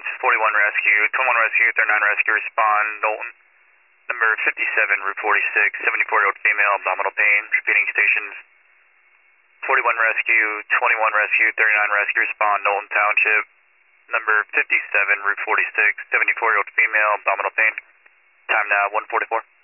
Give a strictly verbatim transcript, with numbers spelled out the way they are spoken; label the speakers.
Speaker 1: ambulance, forty-one rescue, twenty-one rescue, thirty-nine rescue, respond, Knowlton. Number fifty-seven, Route forty-six, seventy-four-year-old female, abdominal pain, repeating stations. forty-one rescue, twenty-one rescue, thirty-nine rescue, respond, Knowlton Township. Number fifty-seven, Route forty-six, seventy-four-year-old female, abdominal pain. Time now, one forty-four.